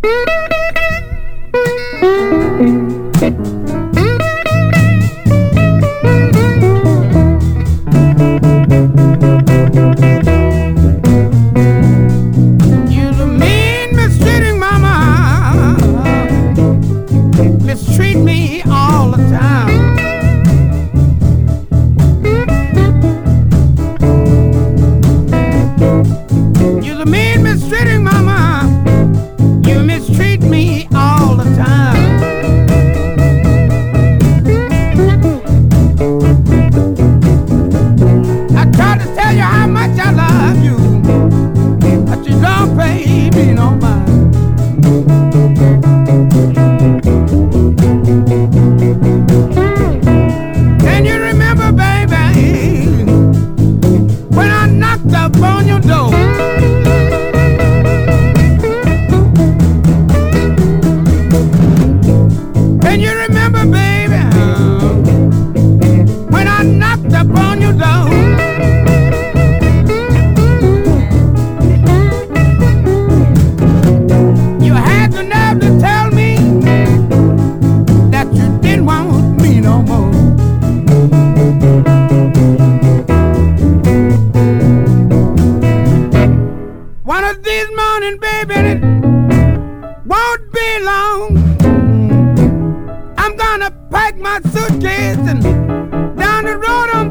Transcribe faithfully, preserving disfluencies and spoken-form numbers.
You're the mean, mistreating mama, mistreat me all the time. You're the mean, mistreating mama, you mistreat me all the time. I tried to tell you how much I love you, but you don't pay me no mind. Can you remember, baby, when I knocked up on your door? Can you remember, baby, when I knocked up on your door? You had the nerve to tell me that you didn't want me no more. One of these mornings, baby, and it won't be long, I'm gonna pack my suitcase and down the road I'm